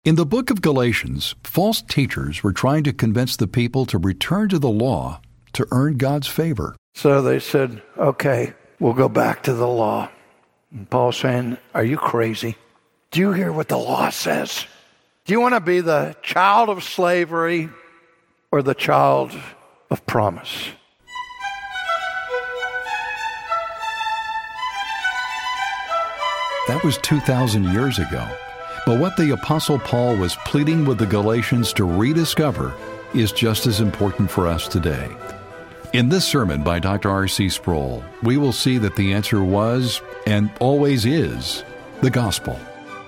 In the book of Galatians, false teachers were trying to convince the people to return to the law to earn God's favor. So they said, okay, we'll go back to the law. And Paul's saying, are you crazy? Do you hear what the law says? Do you want to be the child of slavery or the child of promise? That was 2,000 years ago. But what the Apostle Paul was pleading with the Galatians to rediscover is just as important for us today. In this sermon by Dr. R.C. Sproul, we will see that the answer was, and always is, the gospel.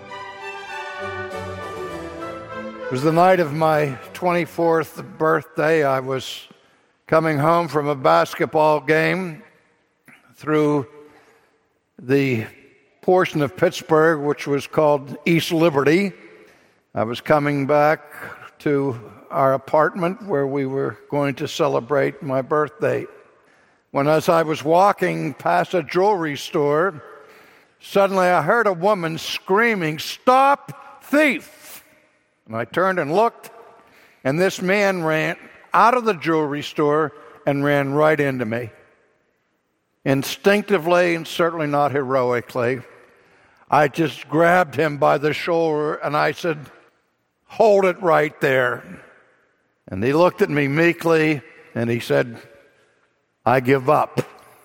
It was the night of my 24th birthday. I was coming home from a basketball game through the portion of Pittsburgh which was called East Liberty. I was coming back to our apartment where we were going to celebrate my birthday. When as I was walking past a jewelry store, suddenly I heard a woman screaming, "Stop, thief!" And I turned and looked, and this man ran out of the jewelry store and ran right into me. Instinctively, and certainly not heroically, I just grabbed him by the shoulder and I said, "Hold it right there." And he looked at me meekly and he said, "I give up."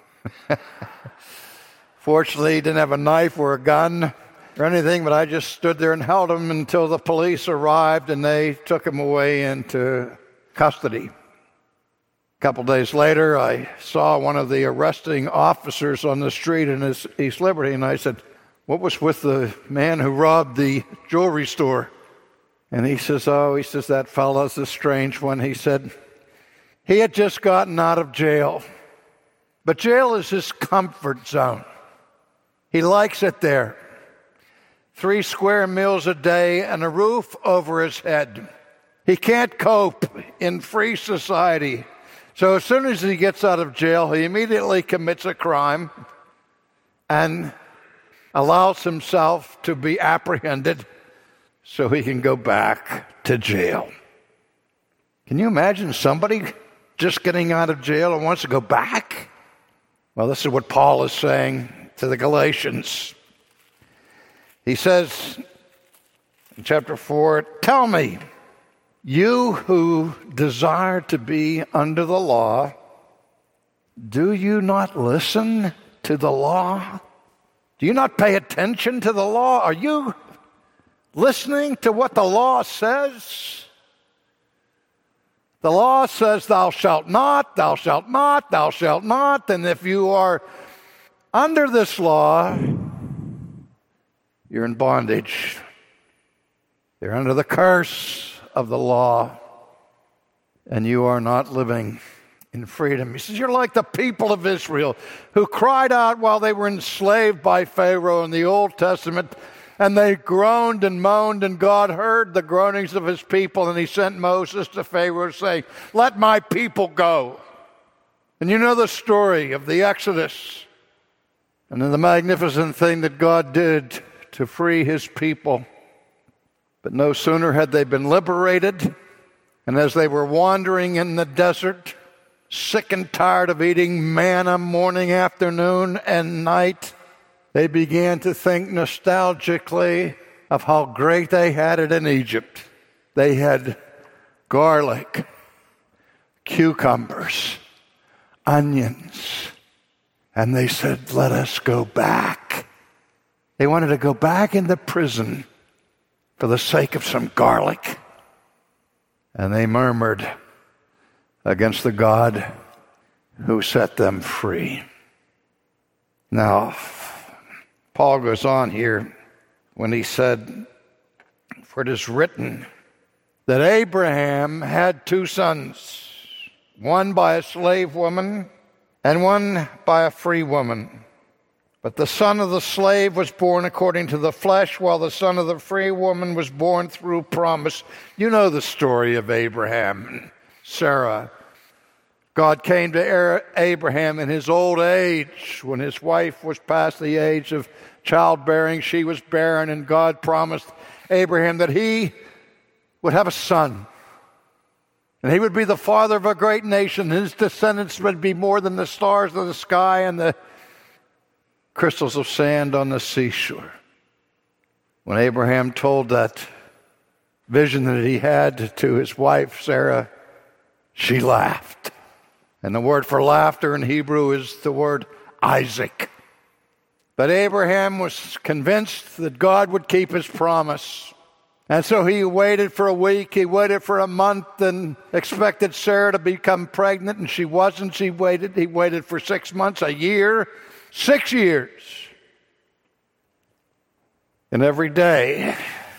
Fortunately, he didn't have a knife or a gun or anything, but I just stood there and held him until the police arrived and they took him away into custody. A couple days later, I saw one of the arresting officers on the street in East Liberty, and I said, "What was with the man who robbed the jewelry store?" And he says, that fellow's a strange one. He said, he had just gotten out of jail. But jail is his comfort zone. He likes it there. 3 square meals a day and a roof over his head. He can't cope in free society. So as soon as he gets out of jail, he immediately commits a crime and allows himself to be apprehended so he can go back to jail. Can you imagine somebody just getting out of jail and wants to go back? Well, this is what Paul is saying to the Galatians. He says in chapter 4, "Tell me, you who desire to be under the law, do you not listen to the law? Do you not pay attention to the law? Are you listening to what the law says? The law says, thou shalt not, thou shalt not, thou shalt not. And if you are under this law, you're in bondage. You're under the curse of the law, and you are not living in freedom." He says, you're like the people of Israel who cried out while they were enslaved by Pharaoh in the Old Testament, and they groaned and moaned, and God heard the groanings of his people, and he sent Moses to Pharaoh saying, "Let my people go." And you know the story of the Exodus and the magnificent thing that God did to free his people. But no sooner had they been liberated, and as they were wandering in the desert, sick and tired of eating manna morning, afternoon, and night, they began to think nostalgically of how great they had it in Egypt. They had garlic, cucumbers, onions, and they said, "Let us go back." They wanted to go back into prison for the sake of some garlic. And they murmured against the God who set them free. Now, Paul goes on here when he said, "For it is written that Abraham had 2 sons, one by a slave woman and one by a free woman. But the son of the slave was born according to the flesh, while the son of the free woman was born through promise." You know the story of Abraham and Sarah. God came to Abraham in his old age, when his wife was past the age of childbearing. She was barren, and God promised Abraham that he would have a son. And he would be the father of a great nation. His descendants would be more than the stars of the sky and the crystals of sand on the seashore. When Abraham told that vision that he had to his wife, Sarah, she laughed. And the word for laughter in Hebrew is the word Isaac. But Abraham was convinced that God would keep his promise. And so he waited for a week, he waited for a month, and expected Sarah to become pregnant, and she wasn't. He waited for 6 months, a year, 6 years. And every day,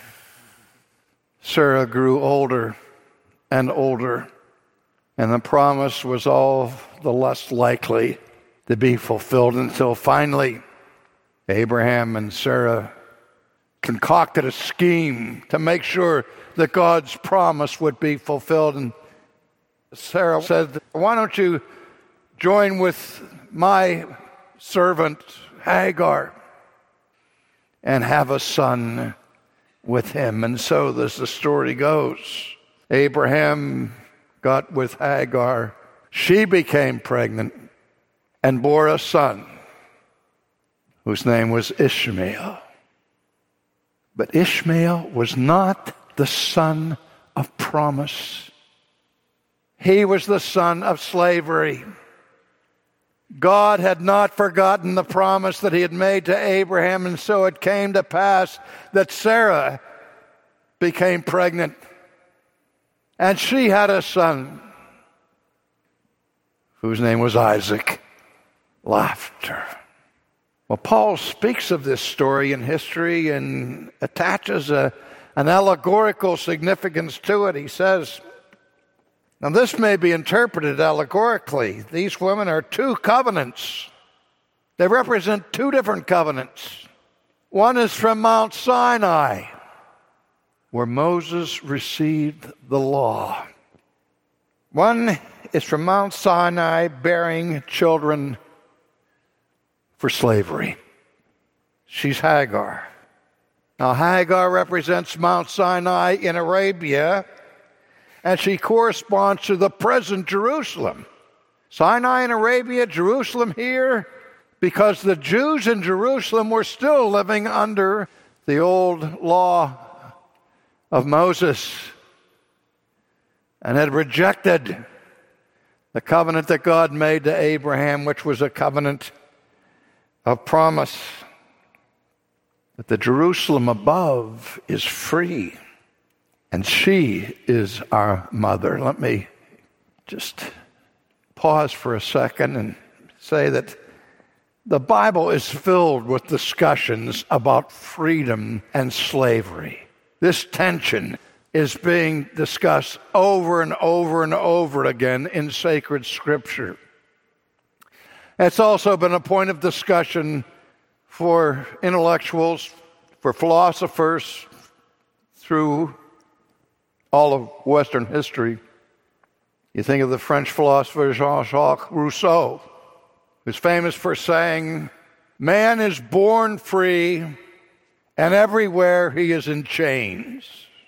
Sarah grew older and older, and the promise was all the less likely to be fulfilled until finally Abraham and Sarah concocted a scheme to make sure that God's promise would be fulfilled. And Sarah said, "Why don't you join with my servant Hagar and have a son with him?" And so, as the story goes, Abraham got with Hagar. She became pregnant and bore a son whose name was Ishmael. But Ishmael was not the son of promise. He was the son of slavery. God had not forgotten the promise that he had made to Abraham, and so it came to pass that Sarah became pregnant, and she had a son whose name was Isaac. Laughter. Well, Paul speaks of this story in history and attaches an allegorical significance to it. He says, now this may be interpreted allegorically. These women are two covenants. They represent two different covenants. One is from Mount Sinai, where Moses received the law. One is from Mount Sinai, bearing children for slavery. She's Hagar. Now, Hagar represents Mount Sinai in Arabia, and she corresponds to the present Jerusalem. Sinai in Arabia, Jerusalem here, because the Jews in Jerusalem were still living under the old law of Moses and had rejected the covenant that God made to Abraham, which was a covenant of promise. But the Jerusalem above is free, and she is our mother. Let me just pause for a second and say that the Bible is filled with discussions about freedom and slavery. This tension is being discussed over and over and over again in sacred scripture. It's also been a point of discussion for intellectuals, for philosophers through all of Western history. You think of the French philosopher Jean-Jacques Rousseau, who's famous for saying, "Man is born free, and everywhere he is in chains."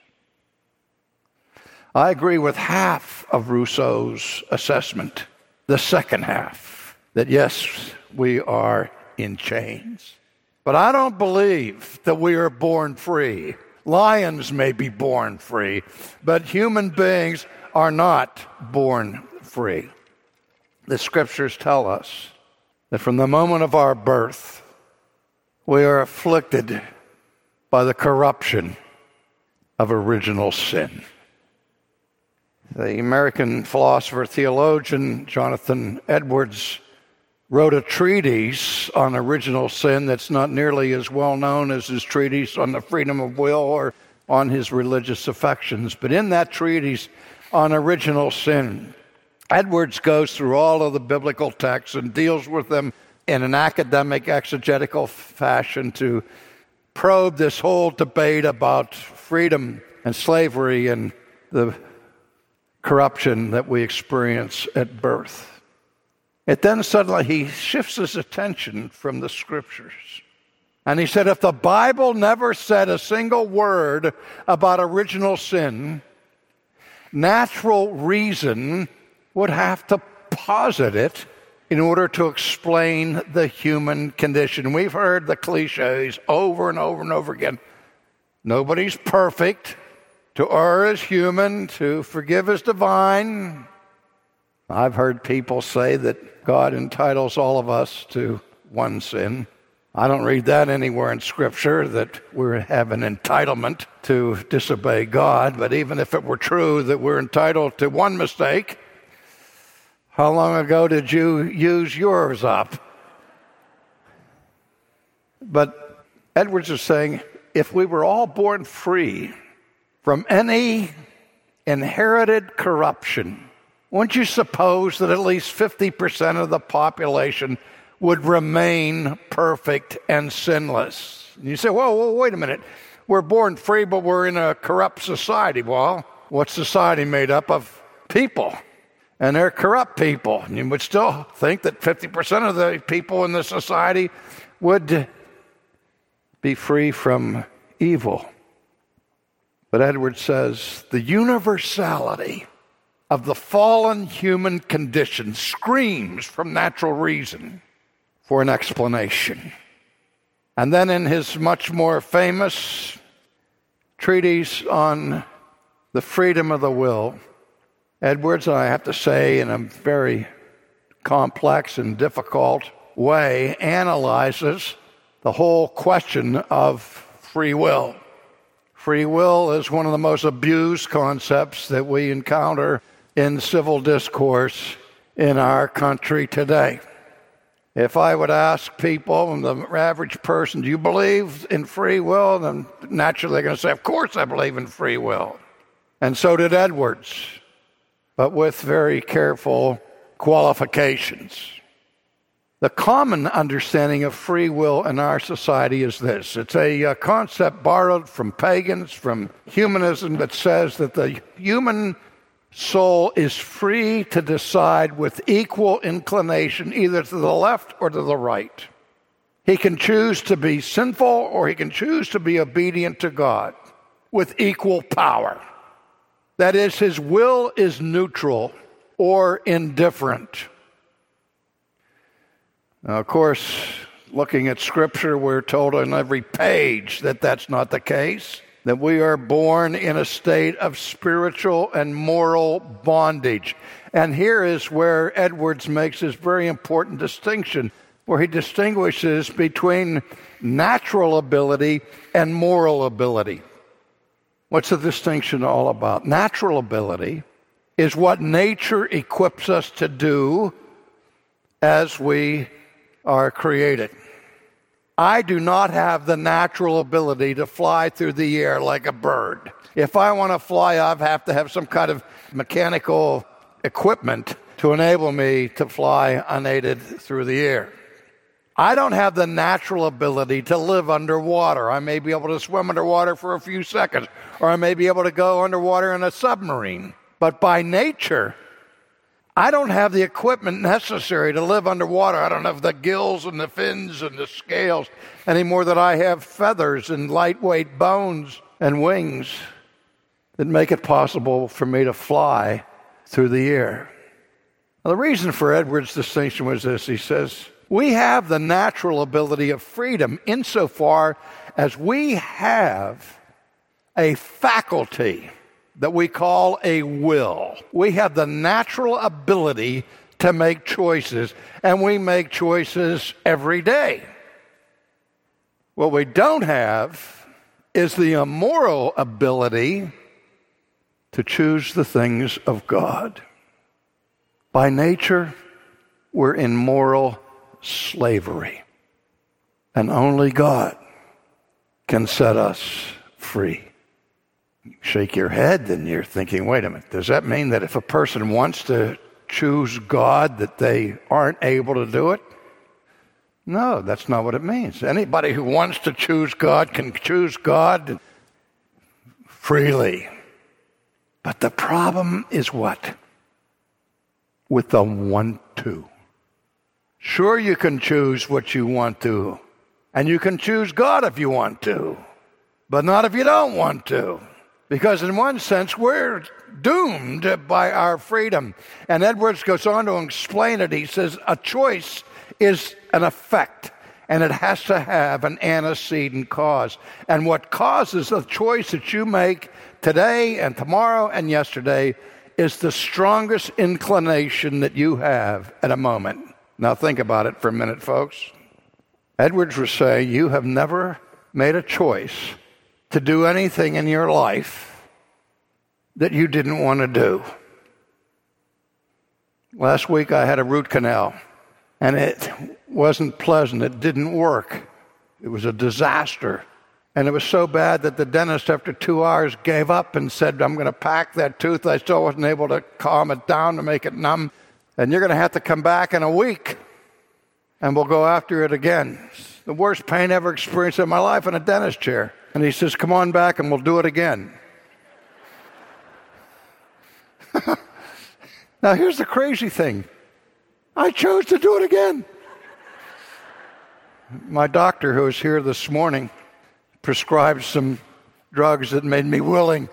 I agree with half of Rousseau's assessment, the second half, that yes, we are in chains. But I don't believe that we are born free. Lions may be born free, but human beings are not born free. The scriptures tell us that from the moment of our birth, we are afflicted by the corruption of original sin. The American philosopher, theologian, Jonathan Edwards, wrote a treatise on original sin that's not nearly as well known as his treatise on the freedom of will or on his religious affections. But in that treatise on original sin, Edwards goes through all of the biblical texts and deals with them in an academic, exegetical fashion to probe this whole debate about freedom and slavery and the corruption that we experience at birth. It then suddenly he shifts his attention from the scriptures And he said, if the Bible never said a single word about original sin, natural reason would have to posit it in order to explain the human condition. We've heard the cliches over and over and over again. Nobody's perfect. To err is human. To forgive is divine. I've heard people say that God entitles all of us to one sin. I don't read that anywhere in Scripture, that we have an entitlement to disobey God. But even if it were true that we're entitled to one mistake, how long ago did you use yours up? But Edwards is saying, if we were all born free from any inherited corruption, wouldn't you suppose that at least 50% of the population would remain perfect and sinless? And you say, whoa, wait a minute. We're born free, but we're in a corrupt society. Well, what's society made up of? People. And they're corrupt people. And you would still think that 50% of the people in the society would be free from evil. But Edwards says the universality of the fallen human condition screams from natural reason for an explanation. And then in his much more famous treatise on the freedom of the will, Edwards, I have to say, in a very complex and difficult way, analyzes the whole question of free will. Free will is one of the most abused concepts that we encounter in civil discourse in our country today. If I would ask people, the average person, do you believe in free will? Then naturally they're going to say, of course I believe in free will. And so did Edwards, but with very careful qualifications. The common understanding of free will in our society is this. It's a concept borrowed from pagans, from humanism, that says that the human soul is free to decide with equal inclination either to the left or to the right. He can choose to be sinful or he can choose to be obedient to God with equal power. That is, his will is neutral or indifferent. Now, of course, looking at Scripture, we're told on every page that that's not the case, that we are born in a state of spiritual and moral bondage. And here is where Edwards makes this very important distinction, where he distinguishes between natural ability and moral ability. What's the distinction all about? Natural ability is what nature equips us to do as we are created. I do not have the natural ability to fly through the air like a bird. If I want to fly, I have to have some kind of mechanical equipment to enable me to fly unaided through the air. I don't have the natural ability to live underwater. I may be able to swim underwater for a few seconds, or I may be able to go underwater in a submarine. But by nature, I don't have the equipment necessary to live underwater. I don't have the gills and the fins and the scales any more than I have feathers and lightweight bones and wings that make it possible for me to fly through the air. Now, the reason for Edwards' distinction was this. He says, we have the natural ability of freedom insofar as we have a faculty that we call a will. We have the natural ability to make choices, and we make choices every day. What we don't have is the immoral ability to choose the things of God. By nature, we're in moral slavery, and only God can set us free. You shake your head and you're thinking, wait a minute, does that mean that if a person wants to choose God that they aren't able to do it? No, that's not what it means. Anybody who wants to choose God can choose God freely. But the problem is what? With the want to. Sure, you can choose what you want to And you can choose God if you want to, but not if you don't want to. Because in one sense, we're doomed by our freedom. And Edwards goes on to explain it. He says, a choice is an effect, and it has to have an antecedent cause. And what causes the choice that you make today and tomorrow and yesterday is the strongest inclination that you have at a moment. Now think about it for a minute, folks. Edwards was saying, you have never made a choice to do anything in your life that you didn't want to do. Last week I had a root canal, and it wasn't pleasant. It didn't work. It was a disaster. And it was so bad that the dentist, after 2 hours, gave up and said, I'm going to pack that tooth. I still wasn't able to calm it down to make it numb. And you're going to have to come back in a week, and we'll go after it again. It's the worst pain I ever experienced in my life in a dentist chair. And he says, come on back and we'll do it again. Now, here's the crazy thing. I chose to do it again. My doctor, who was here this morning, prescribed some drugs that made me willing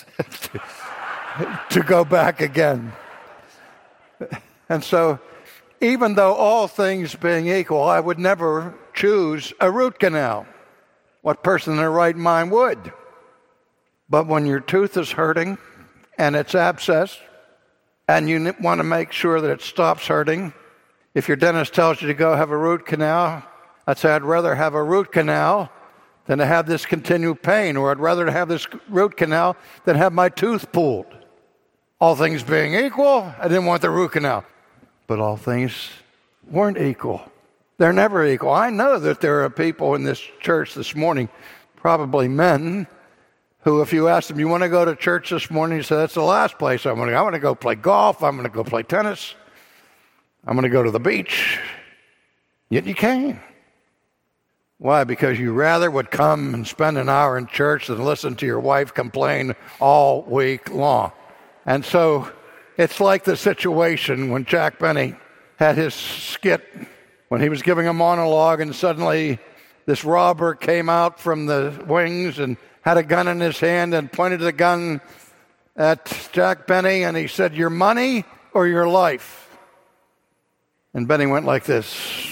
to go back again. And so, even though all things being equal, I would never choose a root canal. What person in their right mind would? But when your tooth is hurting and it's abscessed, and you want to make sure that it stops hurting, if your dentist tells you to go have a root canal, I'd say I'd rather have a root canal than to have this continued pain, or I'd rather have this root canal than have my tooth pulled. All things being equal, I didn't want the root canal. But all things weren't equal. They're never equal. I know that there are people in this church this morning, probably men, who if you ask them, you want to go to church this morning? You say, that's the last place I want to go. I want to go play golf. I'm going to go play tennis. I'm going to go to the beach. Yet you came. Why? Because you rather would come and spend an hour in church than listen to your wife complain all week long. And so it's like the situation when Jack Benny had his skit, when he was giving a monologue, and suddenly this robber came out from the wings and had a gun in his hand and pointed the gun at Jack Benny, and he said, your money or your life? And Benny went like this.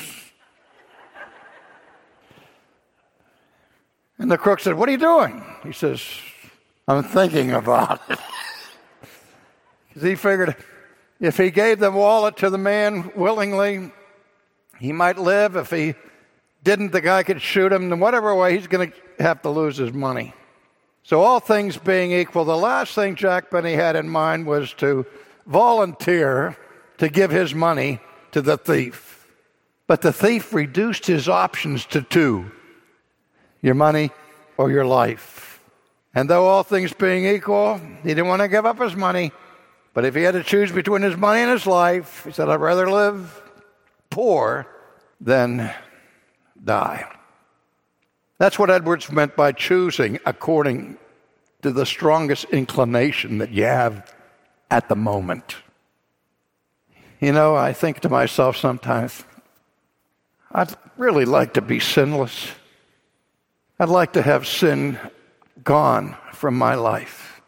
And the crook said, what are you doing? He says, I'm thinking about it. Because he figured if he gave the wallet to the man willingly, he might live. If he didn't, the guy could shoot him. In whatever way, he's going to have to lose his money. So all things being equal, the last thing Jack Benny had in mind was to volunteer to give his money to the thief. But the thief reduced his options to two: your money or your life. And though all things being equal, he didn't want to give up his money. But if he had to choose between his money and his life, he said, I'd rather live poor than die. That's what Edwards meant by choosing according to the strongest inclination that you have at the moment. You know, I think to myself sometimes, I'd really like to be sinless. I'd like to have sin gone from my life.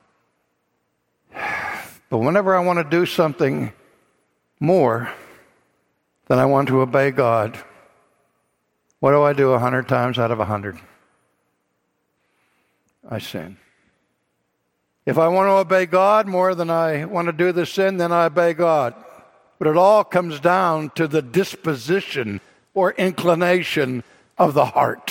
But whenever I want to do something more than I want to obey God, what do I do 100 times out of 100? I sin. If I want to obey God more than I want to do the sin, then I obey God. But it all comes down to the disposition or inclination of the heart.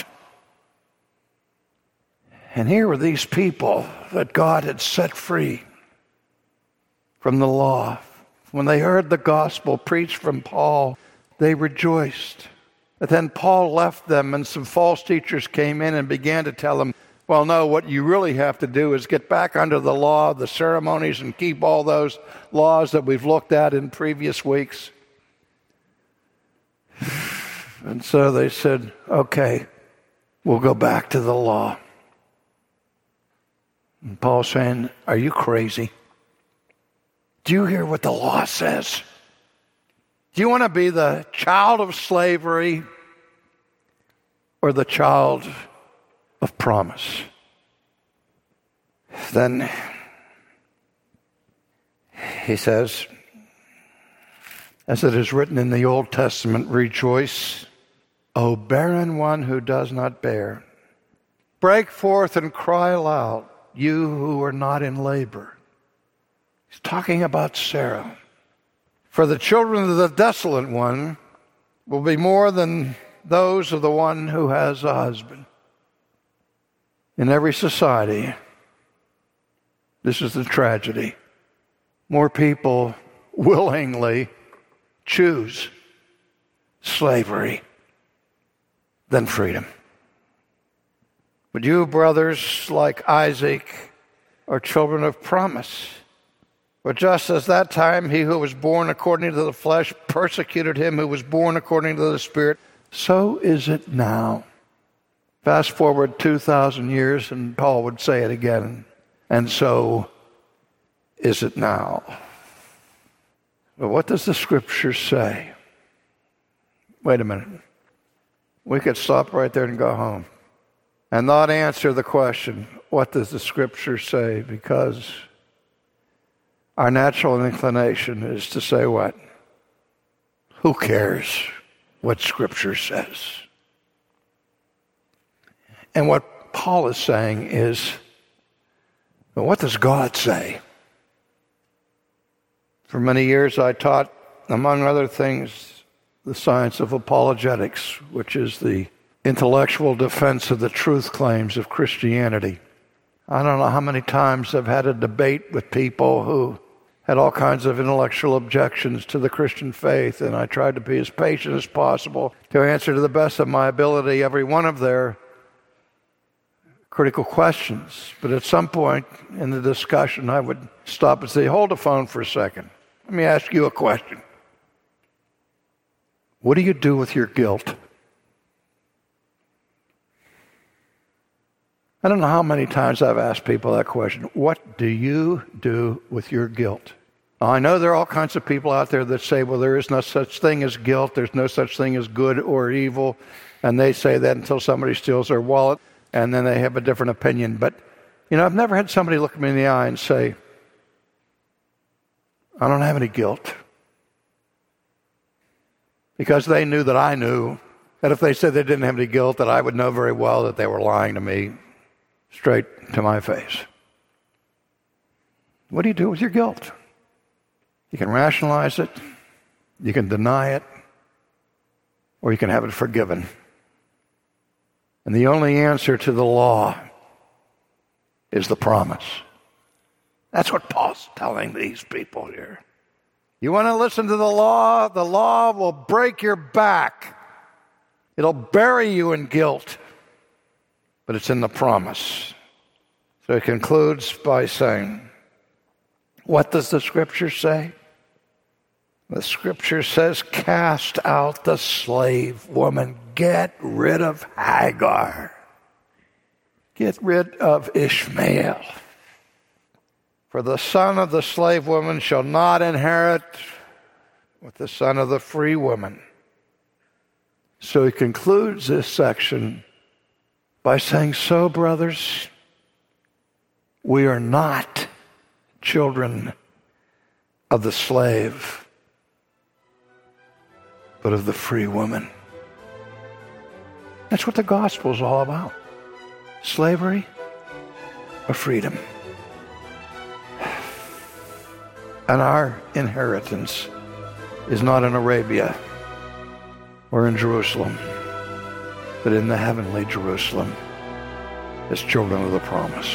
And here were these people that God had set free from the law. When they heard the gospel preached from Paul, they rejoiced. But then Paul left them, and some false teachers came in and began to tell them, well, no, what you really have to do is get back under the law, the ceremonies, and keep all those laws that we've looked at in previous weeks. And so they said, okay, we'll go back to the law. And Paul's saying, are you crazy? Do you hear what the law says? Do you want to be the child of slavery or the child of promise? Then he says, as it is written in the Old Testament, rejoice, O barren one who does not bear. Break forth and cry aloud, you who are not in labor. He's talking about Sarah. For the children of the desolate one will be more than those of the one who has a husband. In every society, this is the tragedy. More people willingly choose slavery than freedom. But you, brothers, like Isaac, are children of promise. But just as that time he who was born according to the flesh persecuted him who was born according to the Spirit, so is it now. Fast forward 2,000 years, and Paul would say it again. And so is it now. But what does the Scripture say? Wait a minute. We could stop right there and go home and not answer the question, what does the Scripture say? Because our natural inclination is to say what? Who cares what Scripture says? And what Paul is saying is, well, what does God say? For many years I taught, among other things, the science of apologetics, which is the intellectual defense of the truth claims of Christianity. I don't know how many times I've had a debate with people who had all kinds of intellectual objections to the Christian faith, and I tried to be as patient as possible to answer to the best of my ability every one of their critical questions. But at some point in the discussion, I would stop and say, hold the phone for a second. Let me ask you a question. What do you do with your guilt? I don't know how many times I've asked people that question. What do you do with your guilt? I know there are all kinds of people out there that say, well, there is no such thing as guilt. There's no such thing as good or evil. And they say that until somebody steals their wallet, and then they have a different opinion. But, I've never had somebody look me in the eye and say, I don't have any guilt. Because they knew that I knew that if they said they didn't have any guilt, that I would know very well that they were lying to me straight to my face. What do you do with your guilt? You can rationalize it, you can deny it, or you can have it forgiven. And the only answer to the law is the promise. That's what Paul's telling these people here. You want to listen to the law will break your back. It'll bury you in guilt. But it's in the promise. So he concludes by saying, what does the Scripture say? The Scripture says, cast out the slave woman. Get rid of Hagar. Get rid of Ishmael. For the son of the slave woman shall not inherit with the son of the free woman. So he concludes this section by saying, so, brothers, we are not children of the slave, but of the free woman. That's what the gospel is all about. Slavery or freedom. And our inheritance is not in Arabia or in Jerusalem, but in the heavenly Jerusalem as children of the promise.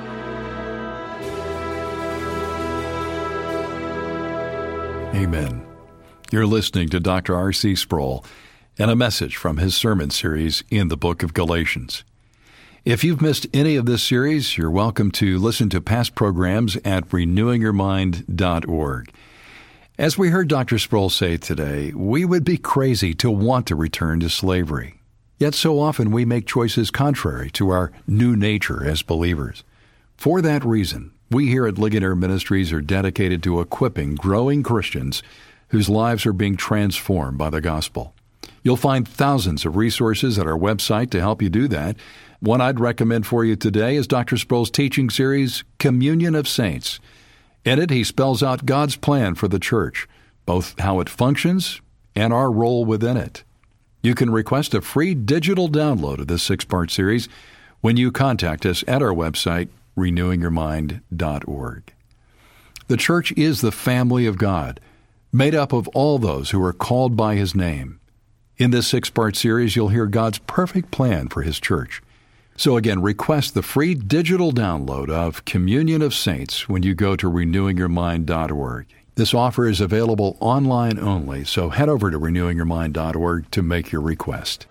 Amen. You're listening to Dr. R.C. Sproul and a message from his sermon series in the book of Galatians. If you've missed any of this series, you're welcome to listen to past programs at renewingyourmind.org. As we heard Dr. Sproul say today, we would be crazy to want to return to slavery. Yet so often we make choices contrary to our new nature as believers. For that reason, we here at Ligonier Ministries are dedicated to equipping growing Christians whose lives are being transformed by the gospel. You'll find thousands of resources at our website to help you do that. One I'd recommend for you today is Dr. Sproul's teaching series, Communion of Saints. In it, he spells out God's plan for the church, both how it functions and our role within it. You can request a free digital download of this 6-part series when you contact us at our website, renewingyourmind.org. The church is the family of God, made up of all those who are called by His name. In this 6-part series, you'll hear God's perfect plan for His church. So again, request the free digital download of Communion of Saints when you go to renewingyourmind.org. This offer is available online only, so head over to renewingyourmind.org to make your request.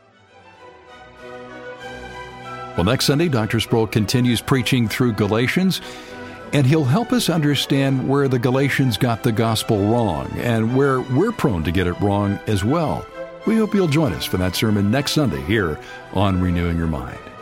Well, next Sunday, Dr. Sproul continues preaching through Galatians, and he'll help us understand where the Galatians got the gospel wrong and where we're prone to get it wrong as well. We hope you'll join us for that sermon next Sunday here on Renewing Your Mind.